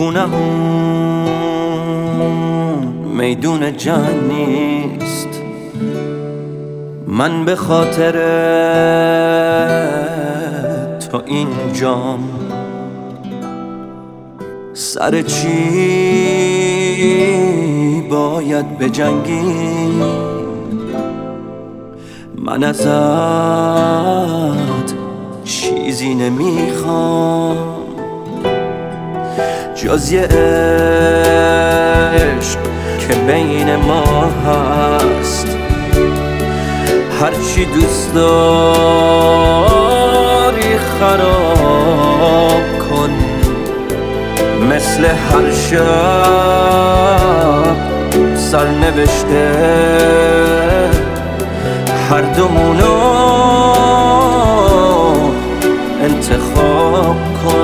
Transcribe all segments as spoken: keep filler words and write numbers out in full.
خونه‌مون میدون جنگ نیست. من به خاطر تو اینجام، سر چی باید بجنگی؟ من ازت چیزی نمیخوام جز یه عشق که بین ما هست. هرچی دوست داری خراب کن، مثل هر شب سرنوشته هر دومونو انتخاب کن.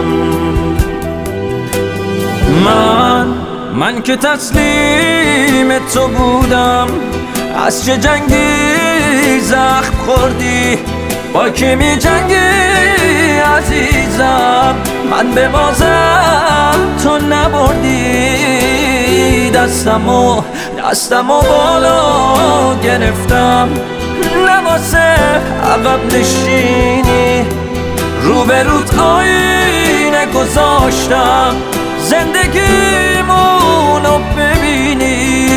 من من که تسلیم تو بودم، از چه جنگی زخم خوردی؟ با کی می جنگی عزیزم؟ من به بازم تو نبردی. دستمو دستمو بالا گرفتم، لباس عقب نشینی رو به روت آینه گذاشتم. زندگیمونو ببینی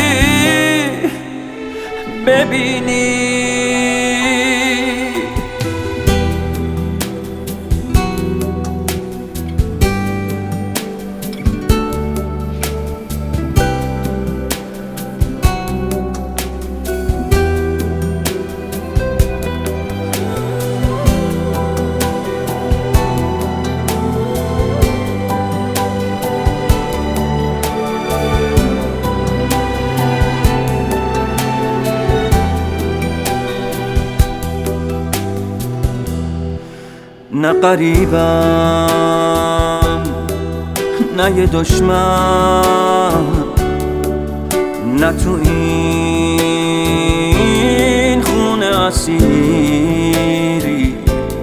ببینی نه قریبم نه یه دشمن، نه تو این خونه اسیری.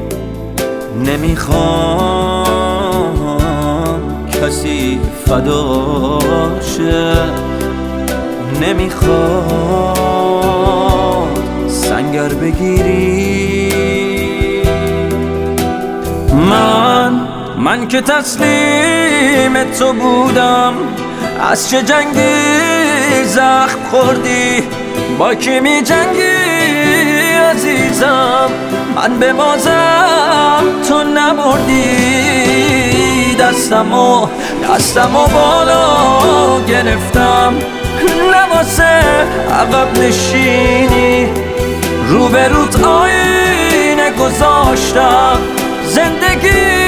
نمیخوام کسی فداشه، نمیخوام سنگر بگیری. من من که تسلیم تو بودم، از چه جنگی زخم خوردی؟ با کی می جنگی عزیزم؟ من به بازم تو نبردی. دستمو دستمو بالا گرفتم، لباس عقب نشینی رو به روت آینه گذاشتم. زندگی